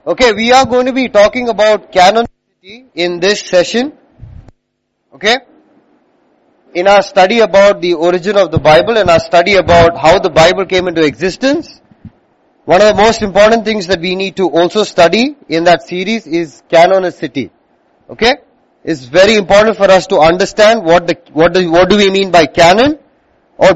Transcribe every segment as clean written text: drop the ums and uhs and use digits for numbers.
Okay, we are going to be talking about canonicity in this session. Okay? In our study about the origin of the Bible and our study about how the Bible came into existence, one of the most important things that we need to also study in that series is canonicity. Okay? It's very important for us to understand what do we mean by canon, or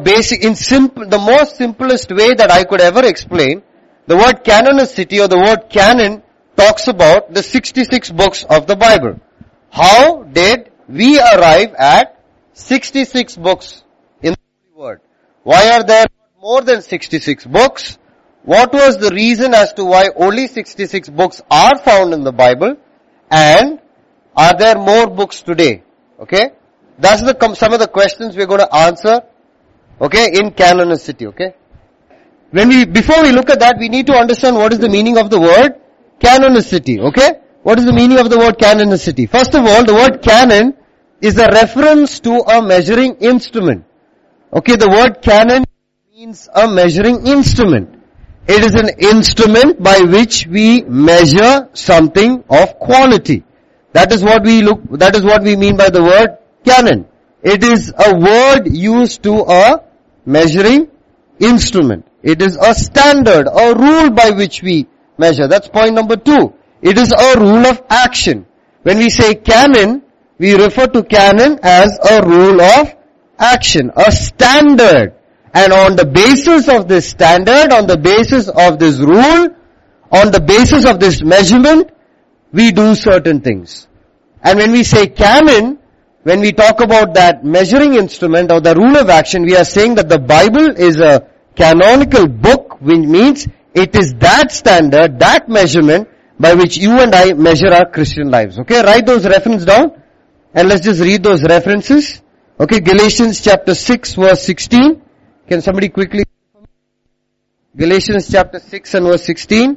the most simplest way that I could ever explain. The word canonicity or the word canon talks about the 66 books of the Bible. How did we arrive at 66 books in the Holy Word? Why are there more than 66 books? What was the reason as to why only 66 books are found in the Bible? And are there more books today? Okay? That's some of the questions we're going to answer, okay, in canonicity, okay? Before we look at that, we need to understand what is the meaning of the word canonicity, okay? What is the meaning of the word canonicity? First of all, the word canon is a reference to a measuring instrument. Okay, the word canon means a measuring instrument. It is an instrument by which we measure something of quality. That is what we mean by the word canon. It is a word used to a measuring instrument. It is a standard, a rule by which we measure. That's point number 2. It is a rule of action. When we say canon, we refer to canon as a rule of action, a standard. And on the basis of this standard, on the basis of this rule, on the basis of this measurement, we do certain things. And when we say canon, when we talk about that measuring instrument or the rule of action, we are saying that the Bible is a canonical book, which means it is that standard, that measurement by which you and I measure our Christian lives. Okay, write those references down and let's just read those references. Okay, Galatians chapter 6 verse 16. Can somebody quickly? Galatians chapter 6 and verse 16.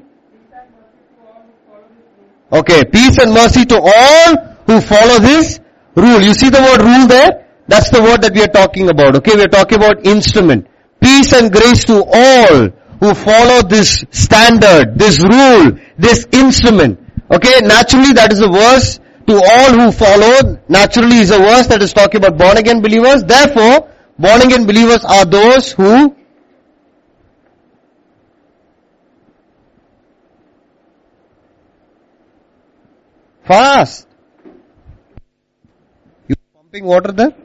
Okay, peace and mercy to all who follow this rule. You see the word rule there? That's the word that we are talking about. Okay, we are talking about instrument. Peace and grace to all who follow this standard, this rule, this instrument. Okay, naturally that is a verse to all who follow. Naturally is a verse that is talking about born again believers. Therefore, born again believers are those who fast. You pumping water there?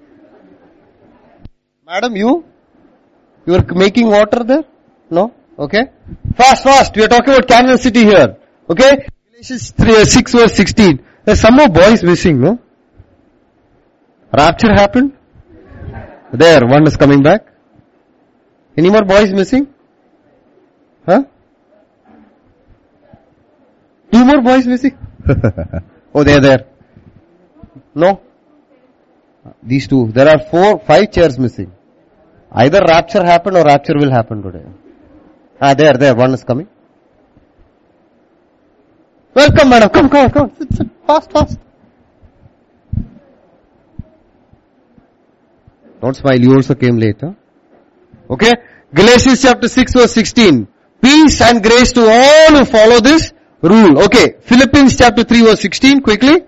Madam, you are making water there? No? Okay. Fast. We are talking about canonicity here. Okay. Galatians 6 verse 16. There's some more boys missing, no? Rapture happened? There, one is coming back. Any more boys missing? Huh? 2 more boys missing? Oh, they are there. No? These 2. There are 5 chairs missing. Either rapture happened or rapture will happen today. There. One is coming. Welcome, madam. Come. Sit. Fast. Don't smile. You also came late, huh? Okay. Galatians chapter 6 verse 16. Peace and grace to all who follow this rule. Okay. Philippians chapter 3 verse 16. Quickly.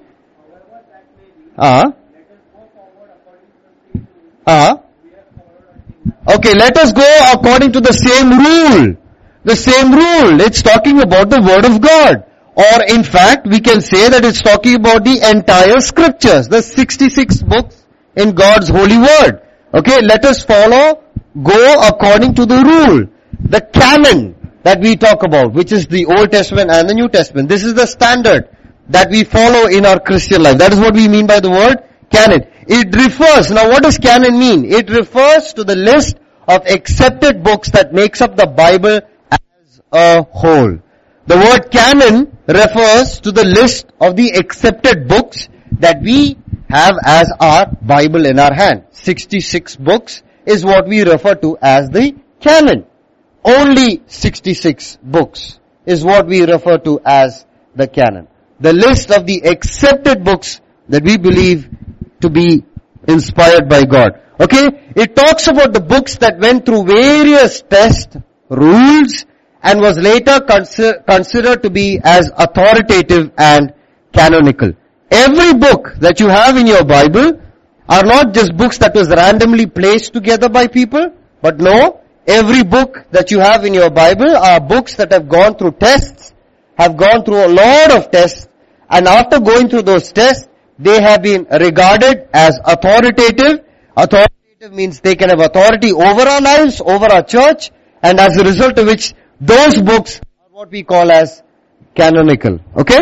Okay, let us go according to the same rule. The same rule. It's talking about the Word of God. Or in fact, we can say that it's talking about the entire scriptures. The 66 books in God's holy Word. Okay, let us go according to the rule. The canon that we talk about, which is the Old Testament and the New Testament. This is the standard that we follow in our Christian life. That is what we mean by the word canon. It refers, now what does canon mean? It refers to the list of accepted books that makes up the Bible as a whole. The word canon refers to the list of the accepted books that we have as our Bible in our hand. 66 books is what we refer to as the canon. Only 66 books is what we refer to as the canon. The list of the accepted books that we believe to be inspired by God. Okay? It talks about the books that went through various tests, rules, and was later considered to be as authoritative and canonical. Every book that you have in your Bible are not just books that was randomly placed together by people, but no, every book that you have in your Bible are books that have gone through tests, have gone through a lot of tests, and after going through those tests, they have been regarded as authoritative. Authoritative means they can have authority over our lives, over our church, and as a result of which, those books are what we call as canonical. Okay?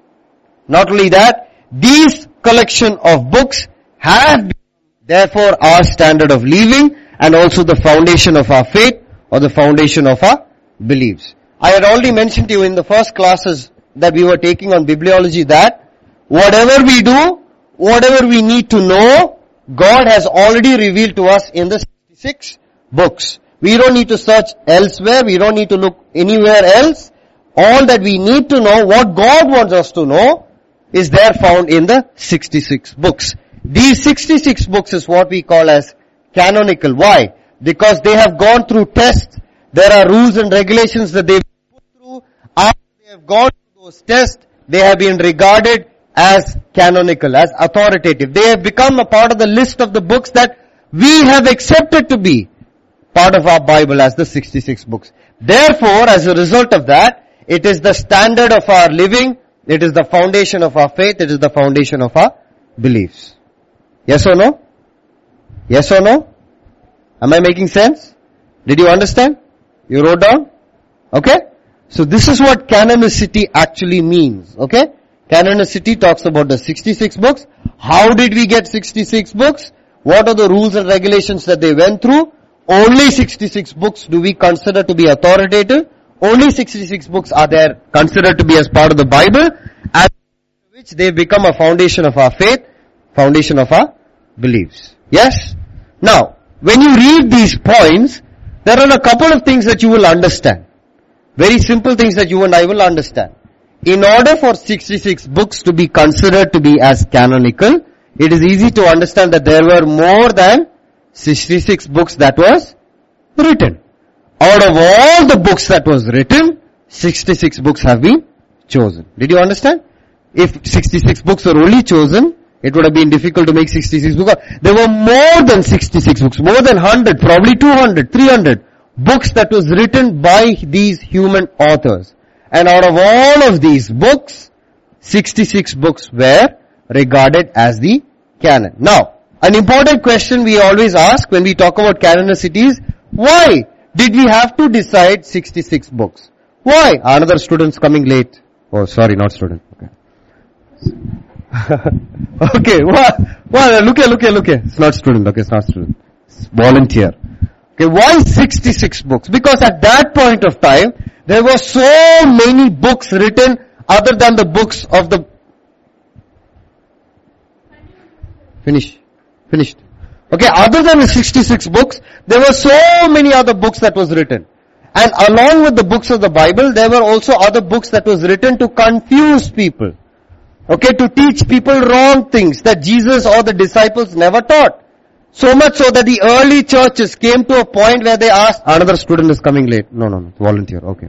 Not only that, these collection of books have been therefore our standard of living and also the foundation of our faith or the foundation of our beliefs. I had already mentioned to you in the first classes that we were taking on bibliology that whatever we do, whatever we need to know, God has already revealed to us in the 66 books. We don't need to search elsewhere. We don't need to look anywhere else. All that we need to know, what God wants us to know, is there found in the 66 books. These 66 books is what we call as canonical. Why? Because they have gone through tests. There are rules and regulations that they've put through. After they have gone through those tests, they have been regarded as canonical, as authoritative. They have become a part of the list of the books that we have accepted to be part of our Bible as the 66 books. Therefore, as a result of that, it is the standard of our living, it is the foundation of our faith, it is the foundation of our beliefs. Yes or no? Yes or no? Am I making sense? Did you understand? You wrote down? Okay? So this is what canonicity actually means. Okay? Canonicity talks about the 66 books. How did we get 66 books? What are the rules and regulations that they went through? Only 66 books do we consider to be authoritative. Only 66 books are there considered to be as part of the Bible, as which they become a foundation of our faith, foundation of our beliefs. Yes? Now, when you read these points, there are a couple of things that you will understand. Very simple things that you and I will understand. In order for 66 books to be considered to be as canonical, it is easy to understand that there were more than 66 books that was written. Out of all the books that was written, 66 books have been chosen. Did you understand? If 66 books were only chosen, it would have been difficult to make 66 books. There were more than 66 books, more than 100, probably 200, 300 books that was written by these human authors. And out of all of these books, 66 books were regarded as the canon. Now, an important question we always ask when we talk about canonicity is, why did we have to decide 66 books? Why? Another student's coming late. Oh, sorry, not student. Okay. Okay, well, look here. It's not student, okay, it's not student. It's volunteer. Okay, why 66 books? Because at that point of time, there were so many books written other than the books of the... Finished. Okay, other than the 66 books, there were so many other books that was written. And along with the books of the Bible, there were also other books that was written to confuse people. Okay, to teach people wrong things that Jesus or the disciples never taught. So much so that the early churches came to a point where they asked, another student is coming late. No, volunteer. Okay.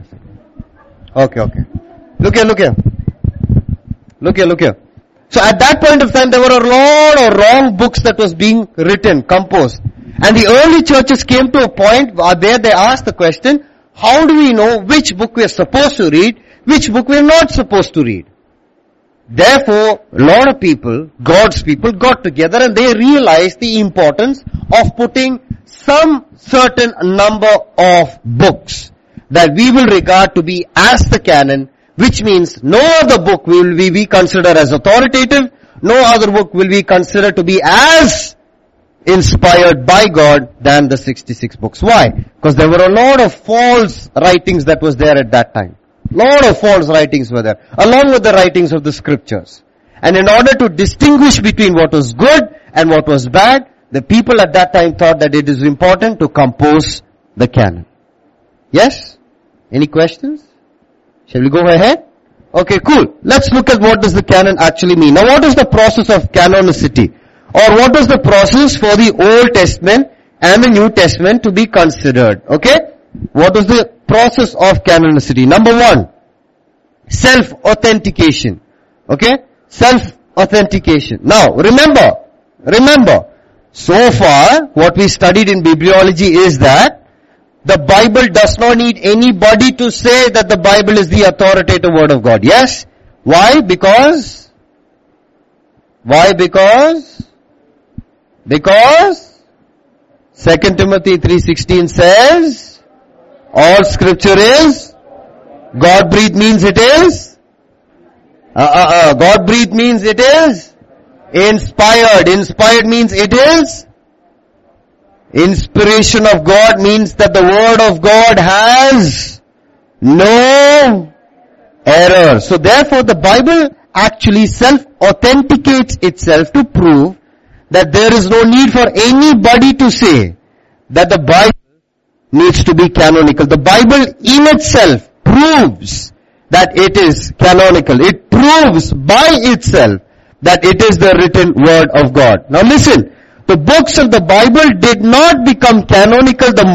Look here. So at that point of time, there were a lot of wrong books that was being written, composed. And the early churches came to a point where they asked the question, how do we know which book we are supposed to read, which book we are not supposed to read? Therefore, a lot of people, God's people, got together and they realized the importance of putting some certain number of books that we will regard to be as the canon, which means no other book will we consider as authoritative, no other book will be considered to be as inspired by God than the 66 books. Why? Because there were a lot of false writings that was there at that time. Lot of false writings were there, along with the writings of the scriptures. And in order to distinguish between what was good and what was bad, the people at that time thought that it is important to compose the canon. Yes? Any questions? Shall we go ahead? Okay, cool. Let's look at what does the canon actually mean. Now what is the process of canonicity? Or what is the process for the Old Testament and the New Testament to be considered? Okay? What is the process of canonicity. Number one, self-authentication. Okay? Self-authentication. Now, remember, so far, what we studied in bibliology is that the Bible does not need anybody to say that the Bible is the authoritative word of God. Yes? Why? Because 2 Timothy 3:16 says, all scripture is God-breathed means it is God-breathed means it is inspired. Inspired means it is inspiration of God, means that the word of God has no error. So therefore the Bible actually self-authenticates itself to prove that there is no need for anybody to say that the Bible needs to be canonical. The Bible in itself proves that it is canonical. It proves by itself that it is the written word of God. Now listen, the books of the Bible did not become canonical the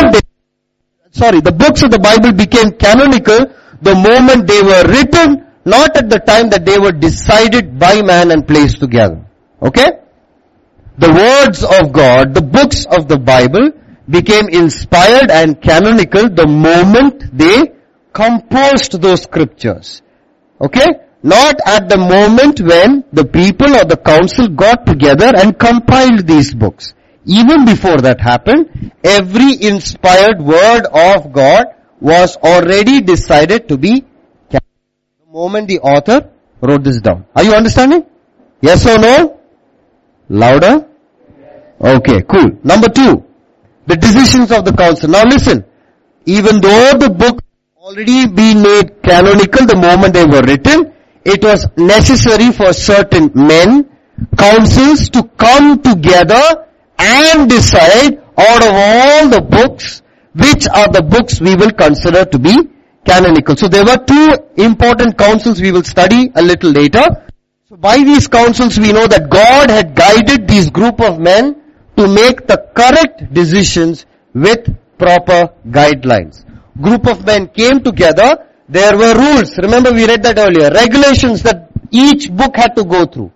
books of the Bible became canonical the moment they were written, not at the time that they were decided by man and placed together. Okay? The words of God, the books of the Bible became inspired and canonical the moment they composed those scriptures. Okay? Not at the moment when the people or the council got together and compiled these books. Even before that happened, every inspired word of God was already decided to be canonical the moment the author wrote this down. Are you understanding? Yes or no? Louder? Okay, cool. Number 2, the decisions of the council. Now listen, even though the book already been made canonical the moment they were written, it was necessary for certain men, councils to come together and decide out of all the books, which are the books we will consider to be canonical. So there were 2 important councils we will study a little later. So by these councils we know that God had guided these group of men to make the correct decisions with proper guidelines. Group of men came together, there were rules. Remember we read that earlier. Regulations that each book had to go through.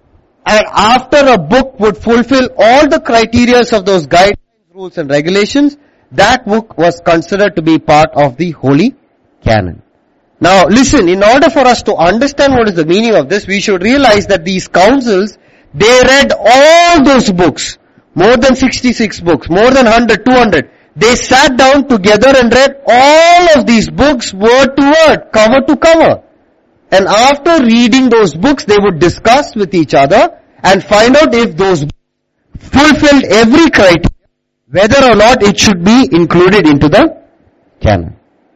And after a book would fulfill all the criteria of those guidelines, rules and regulations, that book was considered to be part of the Holy Canon. Now listen, in order for us to understand what is the meaning of this, we should realize that these councils, they read all those books. More than 66 books, more than 100, 200. They sat down together and read all of these books word to word, cover to cover. And after reading those books, they would discuss with each other and find out if those books fulfilled every criteria, whether or not it should be included into the canon.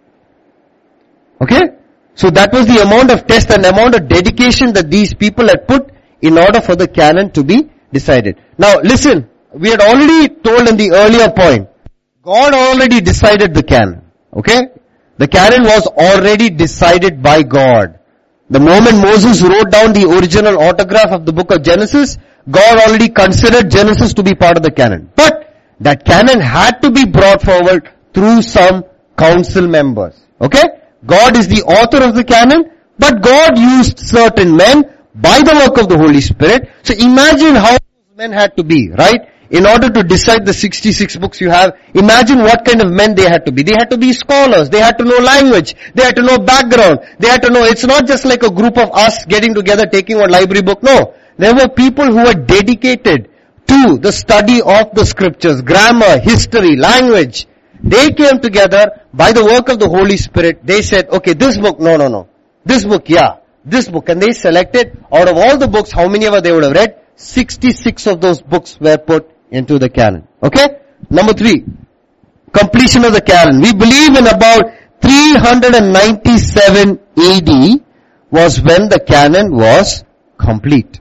Okay? So that was the amount of test and amount of dedication that these people had put in order for the canon to be decided. Now listen, we had already told in the earlier point, God already decided the canon. Okay? The canon was already decided by God. The moment Moses wrote down the original autograph of the book of Genesis, God already considered Genesis to be part of the canon. But that canon had to be brought forward through some council members. Okay? God is the author of the canon, but God used certain men by the work of the Holy Spirit. So imagine how those men had to be, right? In order to decide the 66 books you have, imagine what kind of men they had to be. They had to be scholars. They had to know language. They had to know background. They had to know, it's not just like a group of us getting together taking one library book. No. There were people who were dedicated to the study of the scriptures, grammar, history, language. They came together by the work of the Holy Spirit. They said, okay, this book, no. This book, yeah. This book. And they selected, out of all the books, how many ever they would have read, 66 of those books were put into the canon. Okay? Number 3, completion of the canon. We believe in about 397 AD was when the canon was complete.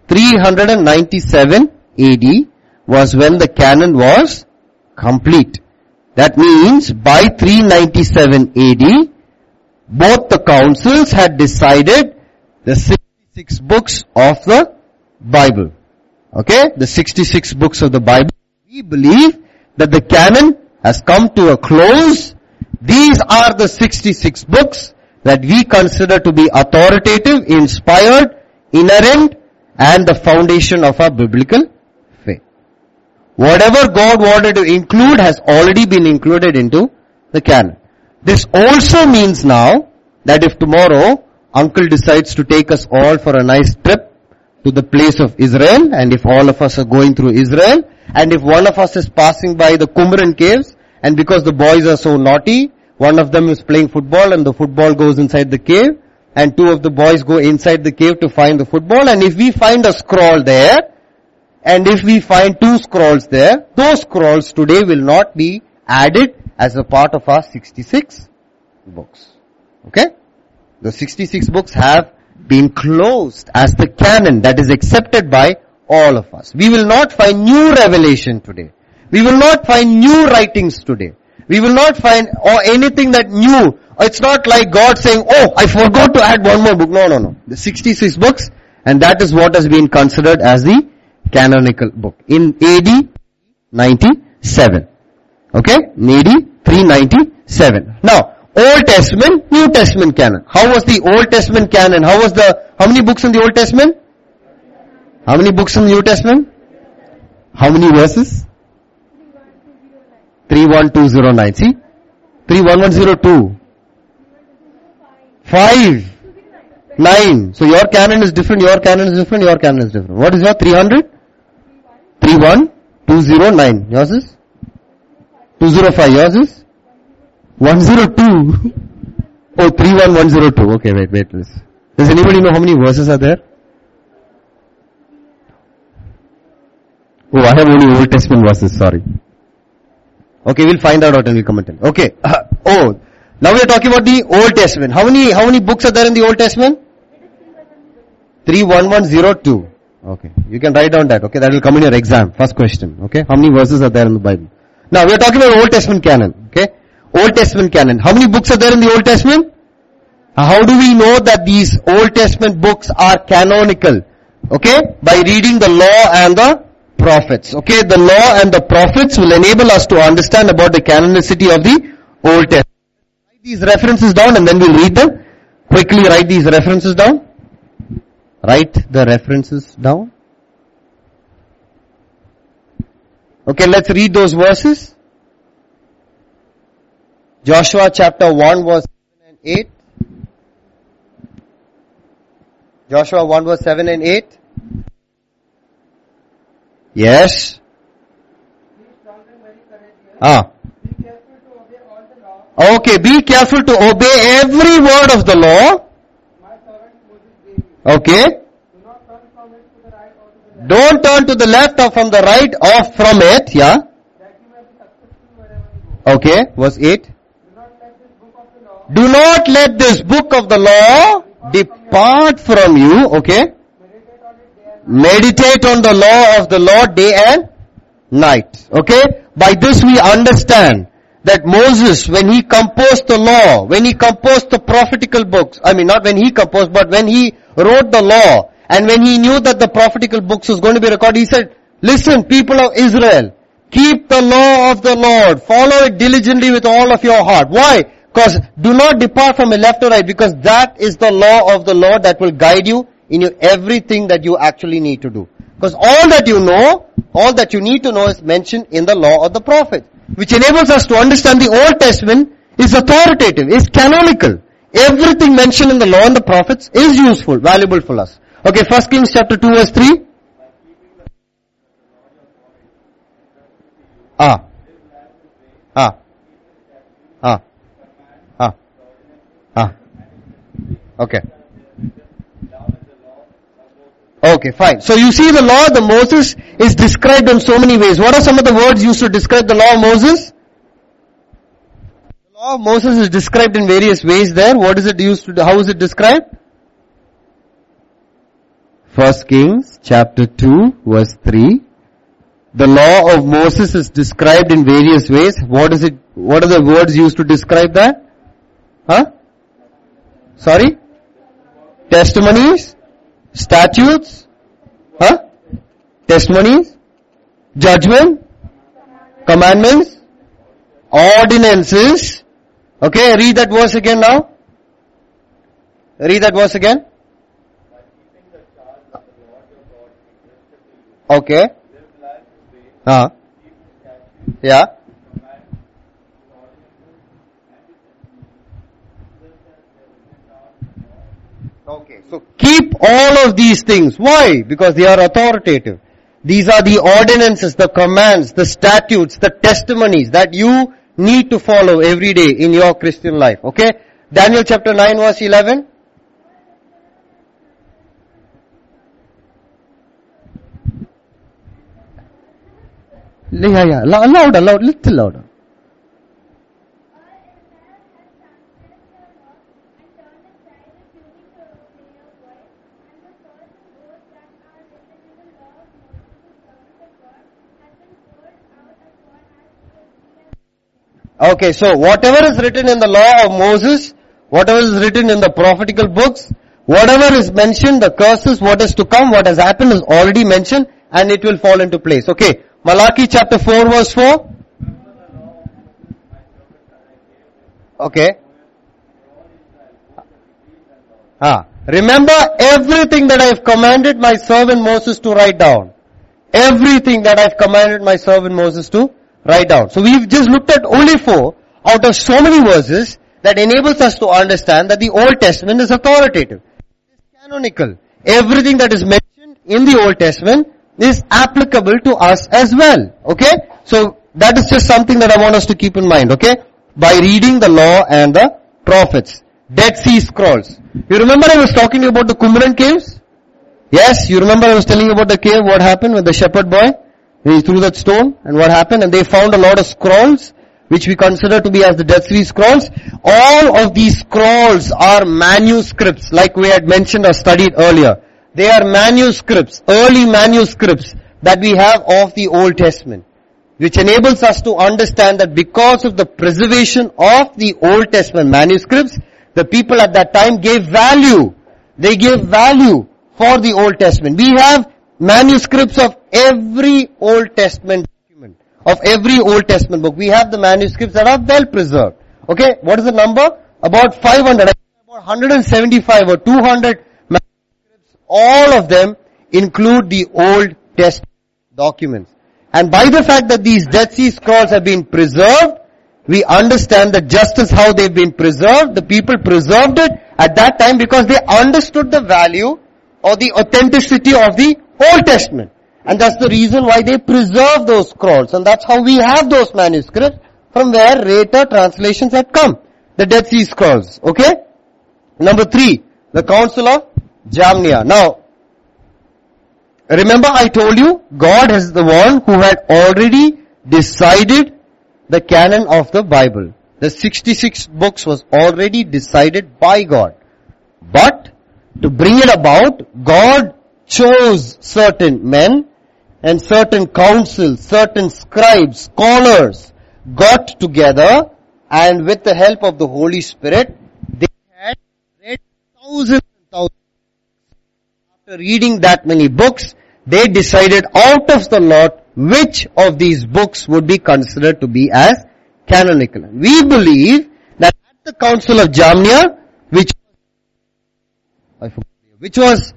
397 AD was when the canon was complete. That means by 397 AD, both the councils had decided the 66 books of the Bible. Okay? The 66 books of the Bible. We believe that the canon has come to a close These are the 66 books that we consider to be authoritative, inspired, inerrant, and the foundation of our biblical faith. Whatever God wanted to include has already been included into the canon. This also means now that if tomorrow uncle decides to take us all for a nice trip to the place of Israel, and if all of us are going through Israel, and if one of us is passing by the Qumran caves, and because the boys are so naughty, one of them is playing football and the football goes inside the cave, and two of the boys go inside the cave to find the football, and if we find a scroll there, and if we find two scrolls there, those scrolls today will not be added as a part of our 66 books. Okay? The 66 books have been closed as the canon that is accepted by all of us. We will not find new revelation today. We will not find new writings today. We will not find anything that new. It's not like God saying, oh, I forgot to add one more book. No. The 66 books, and that is what has been considered as the canonical book in AD 97. Okay? In AD 397. Now, Old Testament, New Testament canon. How was the Old Testament canon? How many books in the Old Testament? How many books in the New Testament? How many verses? 31209. See? 31102. 5. 9. So your canon is different, your canon is different, your canon is different. What is your 300? 31209. Yours is? 205. Yours is? 102. Oh, 31102. Okay, wait. Does anybody know how many verses are there? Oh, I have only Old Testament verses, sorry. Okay, we'll find out and we'll comment on it. Okay. Now we are talking about the Old Testament. How many books are there in the Old Testament? 31102. Okay. You can write down that. Okay, that will come in your exam. First question. Okay. How many verses are there in the Bible? Now we are talking about Old Testament canon. Okay. Old Testament canon. How many books are there in the Old Testament? How do we know that these Old Testament books are canonical? Okay? By reading the law and the prophets. Okay? The law and the prophets will enable us to understand about the canonicity of the Old Testament. Write these references down and then we'll read them. Quickly write these references down. Write the references down. Okay, let's read those verses. Joshua chapter 1 verse 7 and 8. Joshua 1 verse 7 and 8. Yes. Okay, be careful to obey every word of the law. Okay. Don't turn to the left or from the right or from it. Yeah. Okay, verse 8. Do not let this book of the law depart from you. Okay. Meditate on the law of the Lord day and night. Okay. By this we understand that Moses, when he composed the law, when he composed the prophetical books, not when he composed, but when he wrote the law, and when he knew that the prophetical books was going to be recorded, he said, listen, people of Israel, keep the law of the Lord, follow it diligently with all of your heart. Why? Because do not depart from it left or right, because that is the law of the Lord that will guide you in everything that you actually need to do. Because all that you know, all that you need to know is mentioned in the law of the prophet, which enables us to understand the Old Testament is authoritative, is canonical. Everything mentioned in the law and the prophets is useful, valuable for us. Okay, 1 Kings chapter 2 verse 3. Okay. Okay, fine. So you see the law of Moses is described in so many ways. What are some of the words used to describe the law of Moses? The law of Moses is described in various ways there. What is it used to, how is it described? 1 Kings chapter 2 verse 3. The law of Moses is described in various ways. What are the words used to describe that? Sorry? Testimonies? Statutes? Testimonies? Judgment? Commandments? Ordinances? Okay, read that verse again now. Read that verse again. Okay. Yeah. Okay, so keep all of these things. Why? Because they are authoritative. These are the ordinances, the commands, the statutes, the testimonies that you need to follow every day in your Christian life. Okay? Daniel chapter 9 verse 11. Yeah, louder, little louder. Okay, so whatever is written in the law of Moses, whatever is written in the prophetical books, whatever is mentioned, the curses, what is to come, what has happened is already mentioned and it will fall into place. Okay, Malachi chapter 4 verse 4. Okay. Remember everything that I have commanded my servant Moses to write down. Everything that I have commanded my servant Moses to write down. So we've just looked at only 4 out of so many verses that enables us to understand that the Old Testament is authoritative. It's canonical. Everything that is mentioned in the Old Testament is applicable to us as well. Okay? So that is just something that I want us to keep in mind. Okay? By reading the law and the prophets. Dead Sea Scrolls. You remember I was talking about the Qumran caves? Yes, you remember I was telling you about the cave, what happened with the shepherd boy? He threw that stone and what happened? And they found a lot of scrolls which we consider to be as the Dead Sea Scrolls. All of these scrolls are manuscripts like we had mentioned or studied earlier. They are manuscripts, early manuscripts that we have of the Old Testament, which enables us to understand that because of the preservation of the Old Testament manuscripts, the people at that time gave value. They gave value for the Old Testament. We have manuscripts of every Old Testament document, of every Old Testament book. We have the manuscripts that are well preserved. Okay, what is the number? About 500, about 175 or 200 manuscripts. All of them include the Old Testament documents. And by the fact that these Dead Sea Scrolls have been preserved, we understand that just as how they've been preserved, the people preserved it at that time because they understood the value or the authenticity of the Old Testament. And that's the reason why they preserve those scrolls. And that's how we have those manuscripts from where later translations had come. The Dead Sea Scrolls. Okay? Number 3, the Council of Jamnia. Now, remember I told you, God is the one who had already decided the canon of the Bible. The 66 books was already decided by God. But, to bring it about, God chose certain men and certain councils, certain scribes, scholars, got together and with the help of the Holy Spirit, they had read thousands and thousands. After reading that many books, they decided out of the lot which of these books would be considered to be as canonical. We believe that at the Council of Jamnia, which was,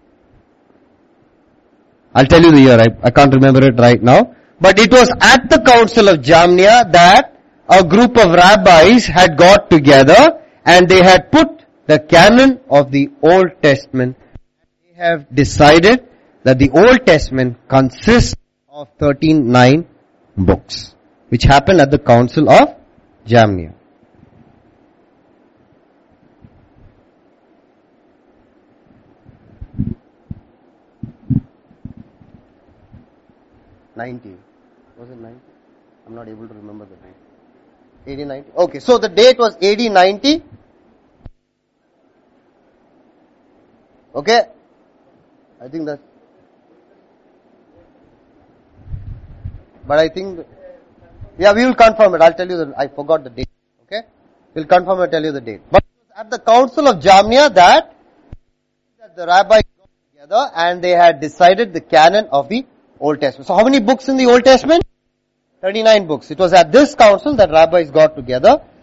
I'll tell you the year, I can't remember it right now, but it was at the Council of Jamnia that a group of rabbis had got together and they had put the canon of the Old Testament. They have decided that the Old Testament consists of 39 books, which happened at the Council of Jamnia. Was it 90? I'm not able to remember the date. 8090? Okay, so the date was 8090. Okay? I think that's... But I think... Yeah, we will confirm it. I'll tell you I forgot the date. Okay? We'll confirm and tell you the date. But at the Council of Jamnia that the rabbis got together and they had decided the canon of the Old Testament. So how many books in the Old Testament? 39 books. It was at this council that rabbis got together.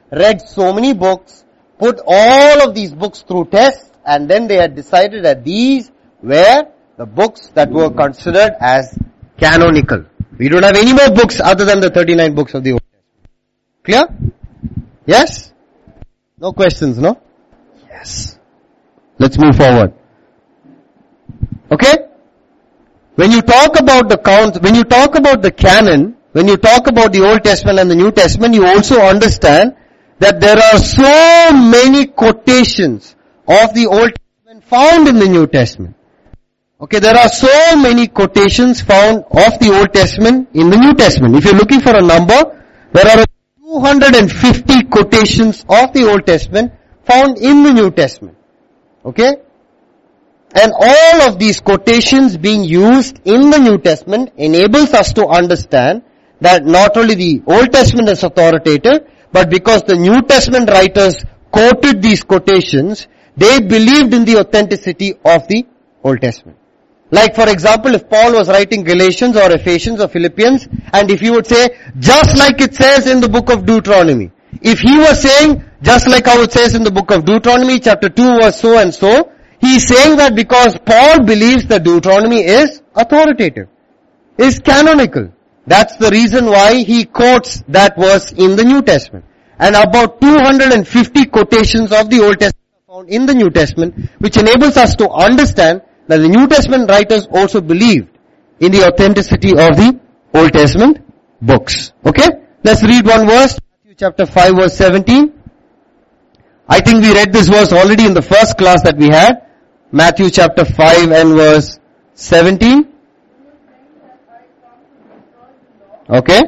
read so many books, put all of these books through tests, and then they had decided that these were the books that were considered as canonical. We don't have any more books other than the 39 books of the Old Testament. Clear? Yes? No questions, no? Yes. Let's move forward. Okay? When you talk about the count, when you talk about the canon, when you talk about the Old Testament and the New Testament, you also understand that there are so many quotations of the Old Testament found in the New Testament. Okay, there are so many quotations found of the Old Testament in the New Testament. If you're looking for a number, there are 250 quotations of the Old Testament found in the New Testament. Okay? And all of these quotations being used in the New Testament enables us to understand that not only the Old Testament is authoritative, but because the New Testament writers quoted these quotations, they believed in the authenticity of the Old Testament. Like for example, if Paul was writing Galatians or Ephesians or Philippians, and if he would say, just like it says in the book of Deuteronomy, if he was saying, just like how it says in the book of Deuteronomy, chapter 2 verse so and so, he is saying that because Paul believes that Deuteronomy is authoritative, is canonical. That's the reason why he quotes that verse in the New Testament. And about 250 quotations of the Old Testament are found in the New Testament, which enables us to understand that the New Testament writers also believed in the authenticity of the Old Testament books. Okay? Let's read one verse. Matthew chapter 5 verse 17. I think we read this verse already in the first class that we had. Matthew chapter 5 and verse 17. Okay?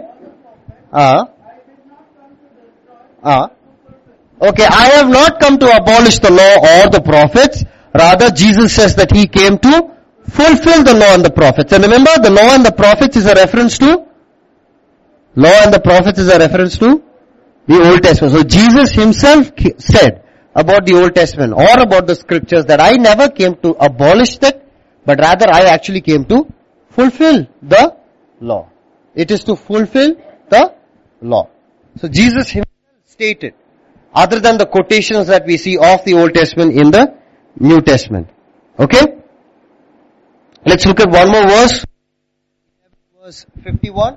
Okay, I have not come to abolish the law or the prophets. Rather, Jesus says that He came to fulfill the law and the prophets. And remember, the law and the prophets is a reference to? Law and the prophets is a reference to the Old Testament. So Jesus Himself said about the Old Testament or about the scriptures that I never came to abolish that, but rather I actually came to fulfill the law. It is to fulfill the law. So Jesus Himself stated, other than the quotations that we see of the Old Testament in the New Testament. Okay? Let's look at one more verse. Verse 51.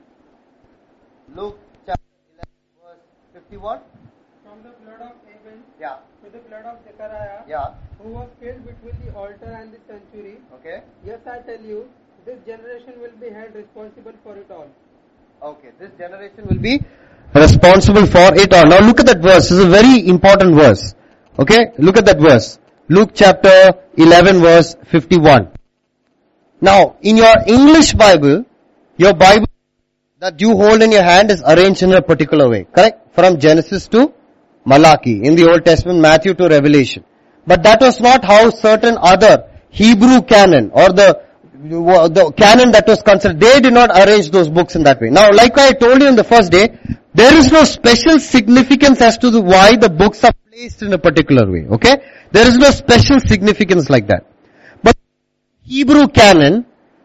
Luke chapter 11 verse 51. From the blood of Abel Yeah. to the blood of Zechariah, Yeah. who was killed between the altar and the sanctuary. Okay. Yes, I tell you, this generation will be held responsible for it all. Okay. This generation will be responsible for it all. Now look at that verse. This is a very important verse. Okay? Look at that verse. Luke chapter 11 verse 51. Now, in your English Bible, your Bible that you hold in your hand is arranged in a particular way. Correct? From Genesis to Malachi. In the Old Testament, Matthew to Revelation. But that was not how certain other Hebrew canon or the canon that was considered, they did not arrange those books in that way. Now, like I told you in the first day, there is no special significance as to why the books are placed in a particular way. Okay? There is no special significance like that. But the Hebrew canon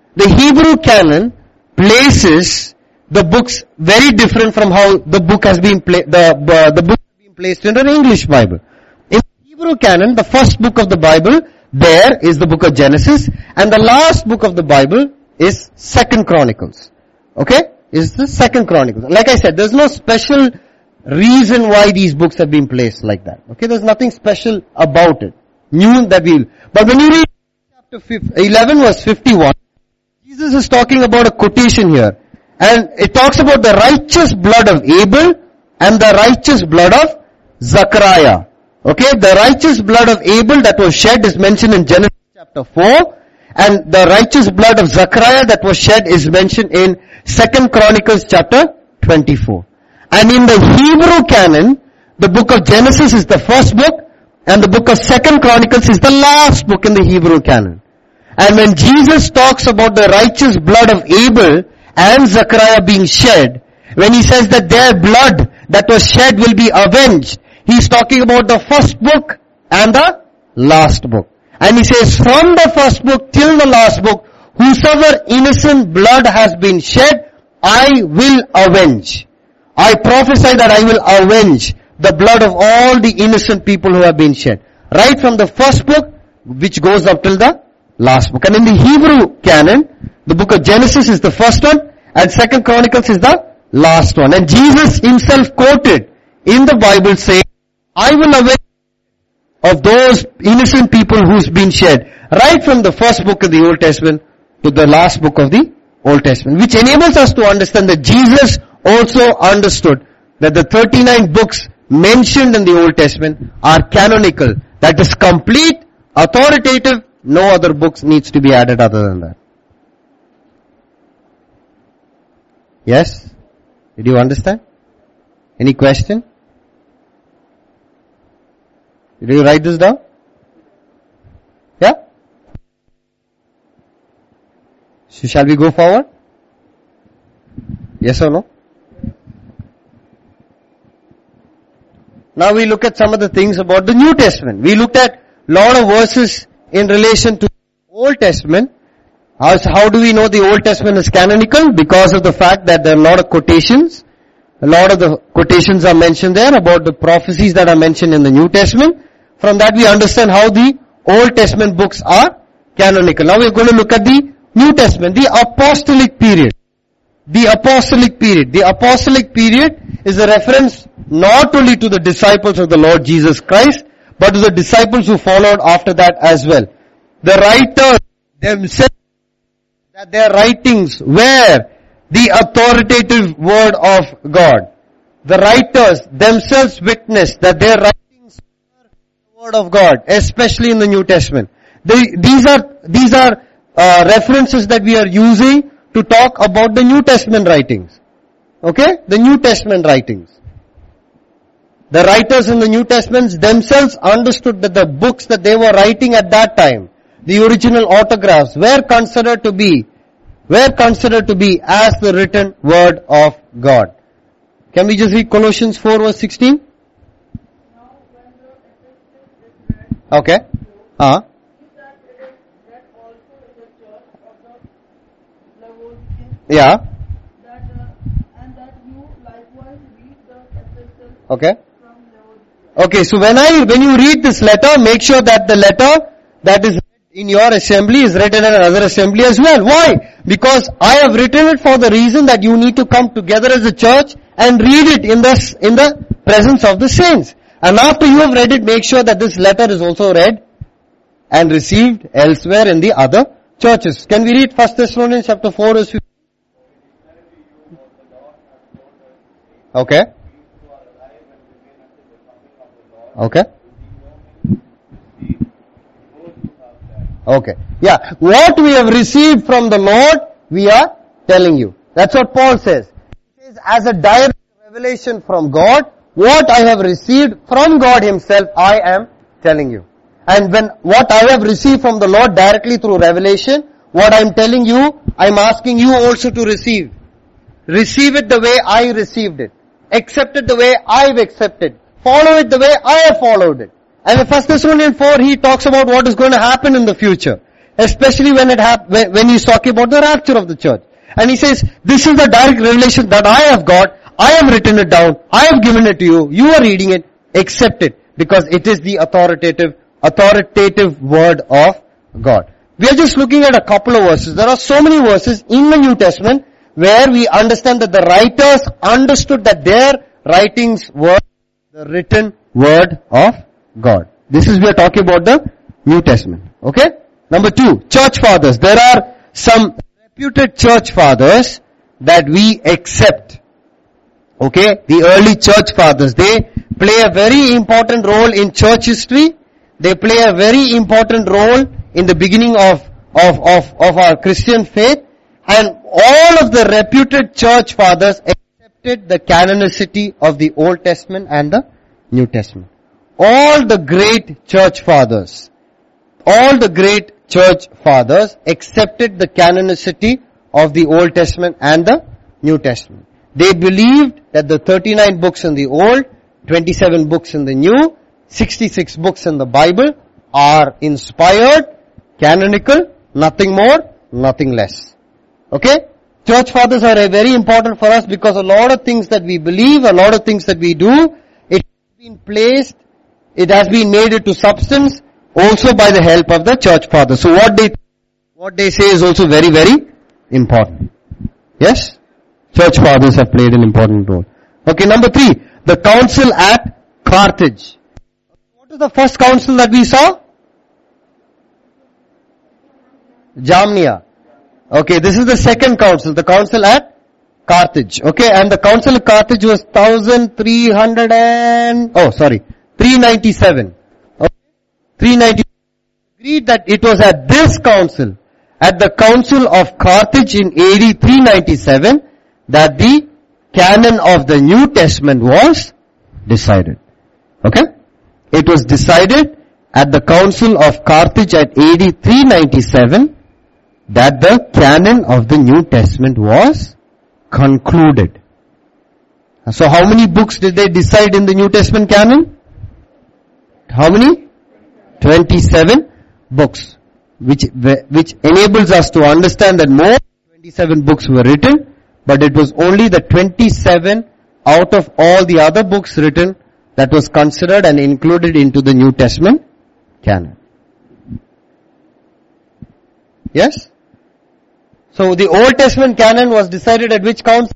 places the books very different from how the book has been the book has been placed in an English Bible. In the Hebrew canon, the first book of the Bible there is the book of Genesis, and the last book of the Bible is 2nd Chronicles. Okay? Is the 2nd Chronicles. Like I said, there's no special reason why these books have been placed like that. Okay? There's nothing special about it. But when you read chapter 11 verse 51, Jesus is talking about a quotation here. And it talks about the righteous blood of Abel and the righteous blood of Zechariah. Okay, the righteous blood of Abel that was shed is mentioned in Genesis chapter 4, and the righteous blood of Zechariah that was shed is mentioned in 2nd Chronicles chapter 24. And in the Hebrew canon, the book of Genesis is the first book, and the book of 2nd Chronicles is the last book in the Hebrew canon. And when Jesus talks about the righteous blood of Abel and Zechariah being shed, when He says that their blood that was shed will be avenged, He's talking about the first book and the last book. And He says, from the first book till the last book, whosoever innocent blood has been shed, I will avenge. I prophesy that I will avenge the blood of all the innocent people who have been shed. Right from the first book, which goes up till the last book. And in the Hebrew canon, the book of Genesis is the first one, and 2 Chronicles is the last one. And Jesus himself quoted in the Bible saying, I will avenge of those innocent people who's been shed. Right from the first book of the Old Testament to the last book of the Old Testament. Which enables us to understand that Jesus also understood that the 39 books mentioned in the Old Testament are canonical. That is complete, authoritative, no other books needs to be added other than that. Yes? Did you understand? Any question? Did you write this down? Yeah? So shall we go forward? Yes or no? Now we look at some of the things about the New Testament. We looked at a lot of verses in relation to the Old Testament. How do we know the Old Testament is canonical? Because of the fact that there are a lot of quotations. A lot of the quotations are mentioned there about the prophecies that are mentioned in the New Testament. From that we understand how the Old Testament books are canonical. Now we are going to look at the New Testament, the Apostolic period. The Apostolic period. The Apostolic period is a reference not only to the disciples of the Lord Jesus Christ, but to the disciples who followed after that as well. The writers themselves, that their writings were the authoritative word of God. The writers themselves witnessed that their writings were the word of God, especially in the New Testament. These are references that we are using to talk about the New Testament writings. Okay? The New Testament writings. The writers in the New Testament themselves understood that the books that they were writing at that time, the original autographs, were considered to be as the written word of God. Can we just read Colossians 4 verse 16? Now when the epistle is read, Okay. that it is read also in the church of the Laodiceans, Yeah. and that you likewise read the epistle Okay. from Laodicea. Okay, so when you read this letter, make sure that the letter that is in your assembly is written in another assembly as well. Why? Because I have written it for the reason that you need to come together as a church and read it in the presence of the saints. And after you have read it, make sure that this letter is also read and received elsewhere in the other churches. Can we read 1 Thessalonians chapter 4 verse 15? Okay. Okay. Okay. Yeah. What we have received from the Lord, we are telling you. That's what Paul says. He says, as a direct revelation from God, what I have received from God himself, I am telling you. And when what I have received from the Lord directly through revelation, what I am telling you, I am asking you also to receive. Receive it the way I received it. Accept it the way I have accepted. Follow it the way I have followed it. And in 1 Thessalonians 4, he talks about what is going to happen in the future. Especially when he's talking about the rapture of the church. And he says, this is the direct revelation that I have got. I have written it down. I have given it to you. You are reading it. Accept it. Because it is the authoritative word of God. We are just looking at a couple of verses. There are so many verses in the New Testament where we understand that the writers understood that their writings were the written word of God. This is, we are talking about the New Testament. Okay? Number 2, church fathers. There are some reputed church fathers that we accept. Okay? The early church fathers, they play a very important role in church history. They play a very important role in the beginning of our Christian faith. And all of the reputed church fathers accepted the canonicity of the Old Testament and the New Testament. All the great church fathers accepted the canonicity of the Old Testament and the New Testament. They believed that the 39 books in the Old, 27 books in the New, 66 books in the Bible are inspired, canonical, nothing more, nothing less. Okay? Church fathers are very important for us because a lot of things that we believe, a lot of things that we do, it been placed, it has been made into substance also by the help of the church fathers. So what they say is also very, very important. Yes? Church fathers have played an important role. Okay, number 3, the council at Carthage. What is the first council that we saw? Jamnia. Okay, this is the second council, the council at Carthage. Okay, and the council at Carthage was 397. Okay, 397. Agreed that it was at this council, at the council of Carthage in AD 397, that the canon of the New Testament was decided. Okay? It was decided at the council of Carthage at AD 397 that the canon of the New Testament was concluded. So how many books did they decide in the New Testament canon? How many? 27 books. Which enables us to understand that more than 27 books were written, but it was only the 27 out of all the other books written that was considered and included into the New Testament canon. Yes? So the Old Testament canon was decided at which council?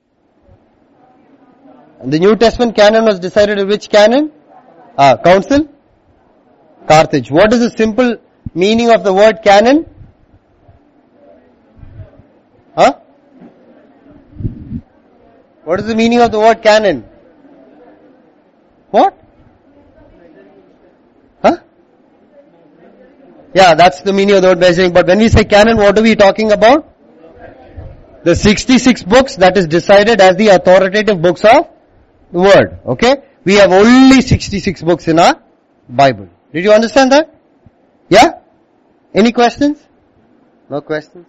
The New Testament canon was decided at which canon? Council? Carthage. What is the simple meaning of the word canon? Huh? What is the meaning of the word canon? What? Huh? Yeah, that's the meaning of the word measuring. But when we say canon, what are we talking about? The 66 books that is decided as the authoritative books of the word. Okay? We have only 66 books in our Bible. Did you understand that? Yeah? Any questions? No questions?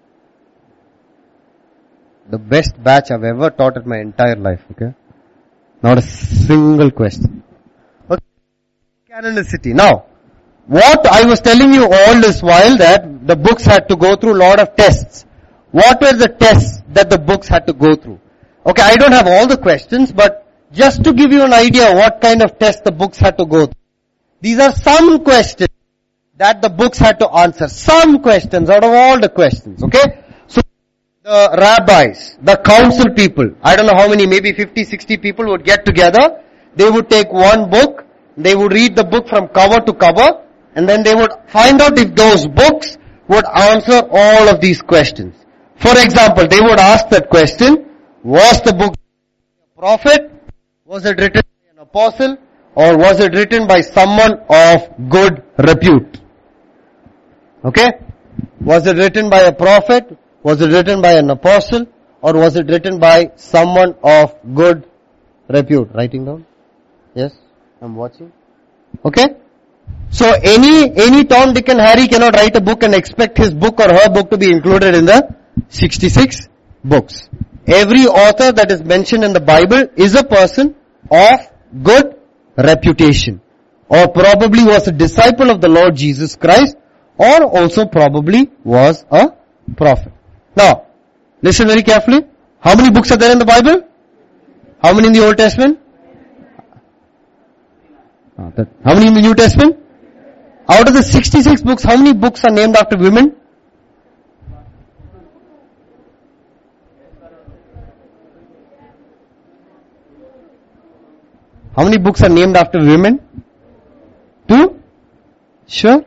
The best batch I've ever taught in my entire life, okay? Not a single question. Okay. Canonicity. Now, what I was telling you all this while that the books had to go through a lot of tests. What were the tests that the books had to go through? Okay, I don't have all the questions, but just to give you an idea what kind of tests the books had to go through. These are some questions that the books had to answer. Some questions out of all the questions, okay? So, the rabbis, the council people, I don't know how many, maybe 50, 60 people would get together. They would take one book, they would read the book from cover to cover, and then they would find out if those books would answer all of these questions. For example, they would ask that question, was the book a prophet? Was it written by an apostle? Or was it written by someone of good repute? Okay? Was it written by a prophet? Was it written by an apostle? Or was it written by someone of good repute? Writing down? Yes? I'm watching. Okay? So any Tom, Dick and Harry cannot write a book and expect his book or her book to be included in the 66 books. Every author that is mentioned in the Bible is a person of good reputation, or probably was a disciple of the Lord Jesus Christ, or also probably was a prophet. Now, listen very carefully. How many books are there in the Bible? How many in the Old Testament? How many in the New Testament? Out of the 66 books, how many books are named after women? How many books are named after women? 2? Sure?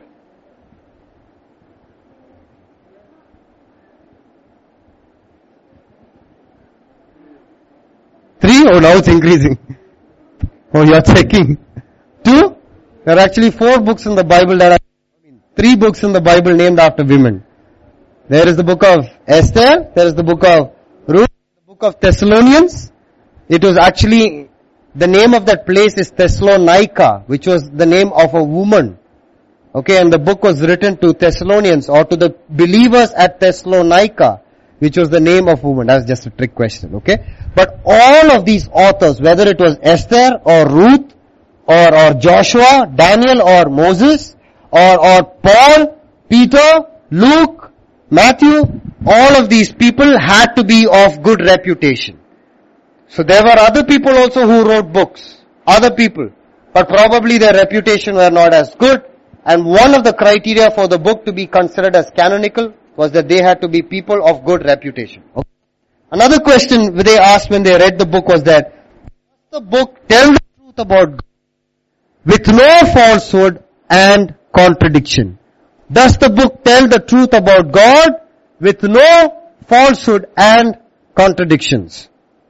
3? Oh, now it's increasing. Oh, you're checking. 2? There are actually 4 books in the Bible that are, 3 books in the Bible named after women. There is the book of Esther, there is the book of Ruth, the book of Thessalonians. It was actually, the name of that place is Thessalonica, which was the name of a woman. Okay, and the book was written to Thessalonians or to the believers at Thessalonica, which was the name of woman. That's just a trick question, okay? But all of these authors, whether it was Esther or Ruth or Joshua, Daniel or Moses or Paul, Peter, Luke, Matthew, all of these people had to be of good reputation. So there were other people also who wrote books. other people, but probably their reputation were not as good. And one of the criteria for the book to be considered as canonical was that they had to be people of good reputation. Okay. Another question they asked when they read the book was that, does the book tell the truth about God with no falsehood and contradiction? Does the book tell the truth about God with no falsehood and contradictions?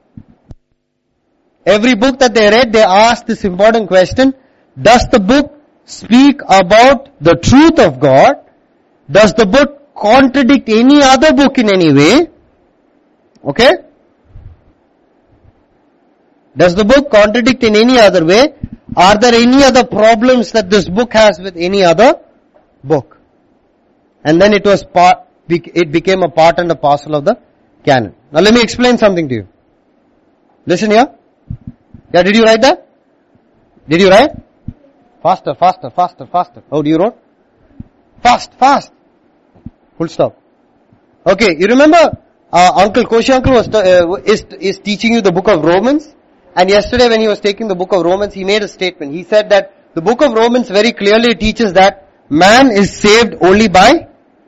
Every book that they read, they asked this important question, does the book speak about the truth of God? Does the book contradict any other book in any way? Okay? Does the book contradict in any other way? Are there any other problems that this book has with any other book? And then it became a part and a parcel of the canon. Now let me explain something to you. Listen here. Yeah, did you write that? Did you write? Faster. How do you wrote? Fast. Full stop. Okay, you remember Uncle Koshi Uncle is teaching you the book of Romans, and yesterday when he was taking the book of Romans, he made a statement. He said that the book of Romans very clearly teaches that man is saved only by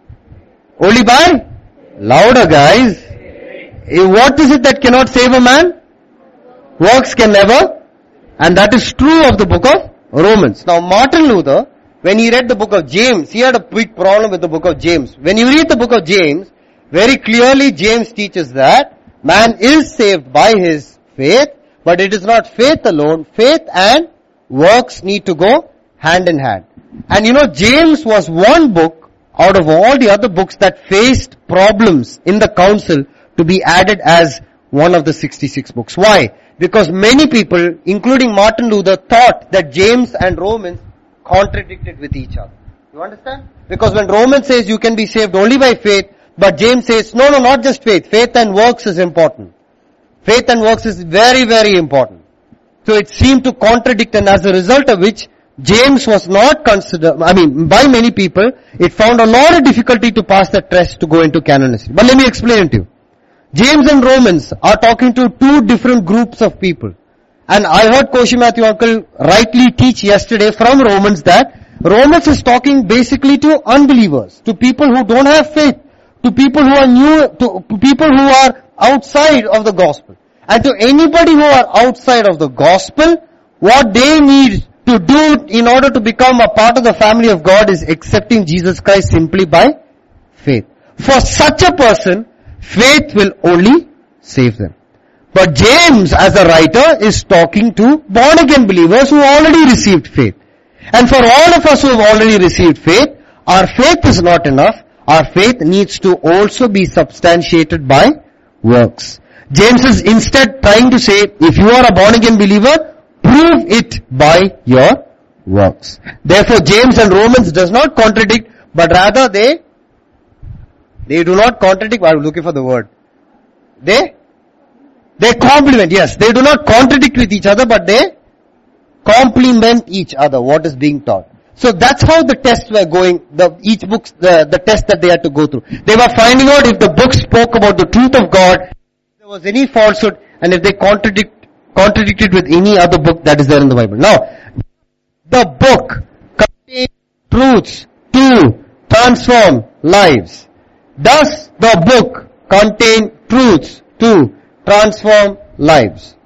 louder guys. What is it that cannot save a man? Works can never, and that is true of the book of Romans. Now Martin Luther, when he read the book of James, he had a big problem with the book of James. When you read the book of James, very clearly James teaches that man is saved by his faith, but it is not faith alone. Faith and works need to go hand in hand. And James was one book out of all the other books that faced problems in the council to be added as one of the 66 books. Why? Because many people, including Martin Luther, thought that James and Romans contradicted with each other. You understand? Because when Romans says you can be saved only by faith, but James says, no, not just faith. Faith and works is important. Faith and works is very, very important. So it seemed to contradict, and as a result of which, James was not considered, by many people, it found a lot of difficulty to pass that test to go into canonicity. But let me explain it to you. James and Romans are talking to two different groups of people. And I heard Koshi Matthew Uncle rightly teach yesterday from Romans that Romans is talking basically to unbelievers, to people who don't have faith, to people who are new, to people who are outside of the gospel. And to anybody who are outside of the gospel, what they need to do in order to become a part of the family of God is accepting Jesus Christ simply by faith. For such a person, faith will only save them. But James, as a writer, is talking to born again believers who already received faith. And for all of us who have already received faith, our faith is not enough. Our faith needs to also be substantiated by works. James is instead trying to say, if you are a born again believer, prove it by your works. Therefore, James and Romans does not contradict, but rather they do not contradict. I was looking for the word. They complement, yes. They do not contradict with each other, but they complement each other, what is being taught. So that's how the tests were going, each book, the test that they had to go through. They were finding out if the book spoke about the truth of God, if there was any falsehood, and if they contradicted with any other book that is there in the Bible. Now, the book contains truths to transform lives. Does the book contain truths to transform lives?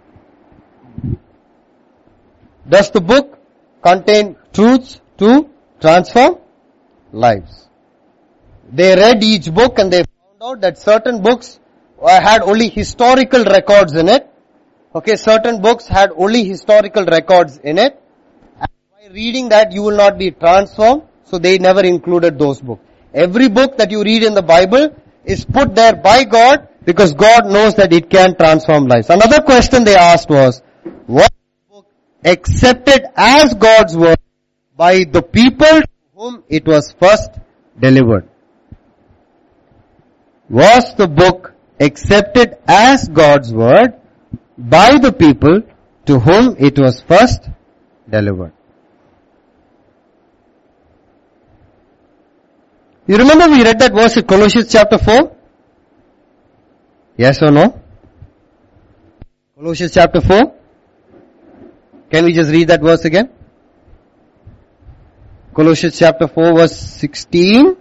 Does the book contain truths to transform lives? They read each book and they found out that certain books had only historical records in it. Okay, certain books had only historical records in it. And by reading that you will not be transformed, so they never included those books. Every book that you read in the Bible is put there by God because God knows that it can transform lives. Another question they asked was, was the book accepted as God's word by the people to whom it was first delivered? Was the book accepted as God's word by the people to whom it was first delivered? You remember we read that verse in Colossians chapter 4? Yes or no? Colossians chapter 4? Can we just read that verse again? Colossians chapter 4 verse 16.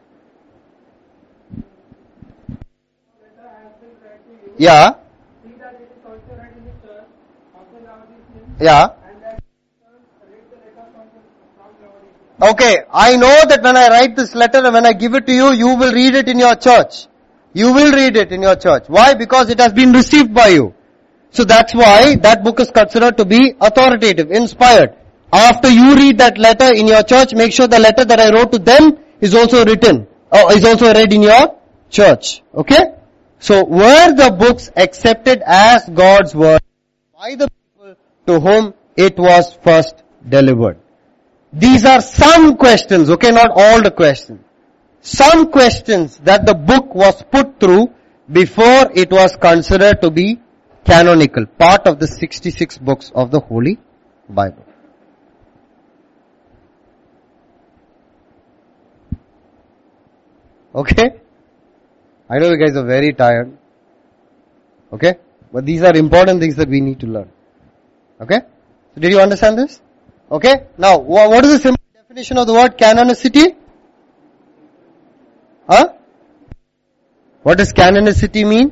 Yeah. See that it is also read in the church of the Laodiceans, Yeah. and that read the letter from Laodicea. Okay, I know that when I write this letter and when I give it to you, you will read it in your church. You will read it in your church. Why? Because it has been received by you. So that's why that book is considered to be authoritative, inspired. After you read that letter in your church, make sure the letter that I wrote to them is also written, or is also read in your church. Okay? So were the books accepted as God's word by the people to whom it was first delivered? These are some questions, okay, not all the questions. Some questions that the book was put through before it was considered to be canonical, part of the 66 books of the Holy Bible. Okay? I know you guys are very tired. Okay? But these are important things that we need to learn. Okay? So did you understand this? Okay? Now, what is the simple definition of the word canonicity? Huh? What does canonicity mean?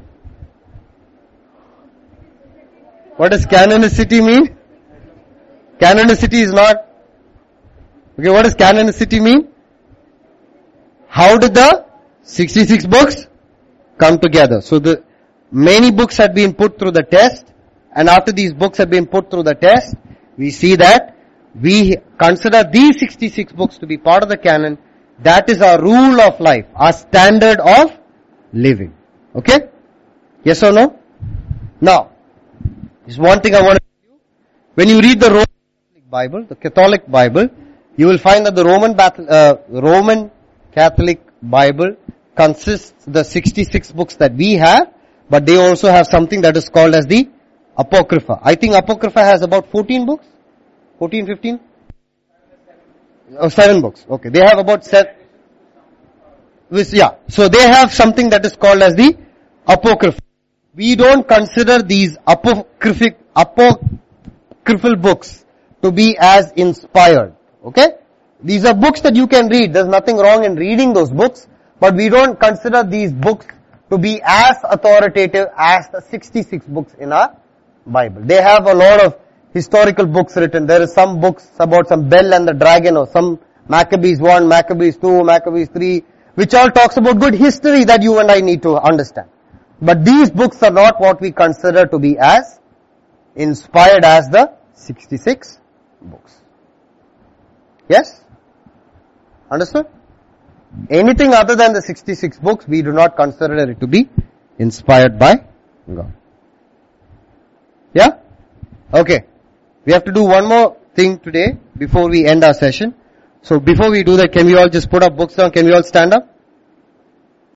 What does canonicity mean? Canonicity is not. Okay, what does canonicity mean? How did the 66 books come together? So the many books had been put through the test, and after these books have been put through the test, we see that we consider these 66 books to be part of the canon. That is our rule of life, our standard of living. Okay? Yes or no? Now, there's one thing I want to tell you. When you read the Roman Catholic Bible, the Catholic Bible, you will find that the Roman Catholic Bible consists the 66 books that we have, but they also have something that is called as the Apocrypha. I think Apocrypha has about 14 books? 14, 15? Oh, 7 books. Okay. They have about 7. Yeah. So they have something that is called as the Apocrypha. We don't consider these apocryphal books to be as inspired. Okay? These are books that you can read. There's nothing wrong in reading those books, but we don't consider these books to be as authoritative as the 66 books in our Bible. They have a lot of historical books written. There is some books about some Bel and the Dragon, or some Maccabees 1, Maccabees 2, Maccabees 3, which all talks about good history that you and I need to understand. But these books are not what we consider to be as inspired as the 66 books. Yes? Understood? Anything other than the 66 books, we do not consider it to be inspired by God. Yeah? Okay. We have to do one more thing today before we end our session. So before we do that, can we all just put our books down? Can we all stand up?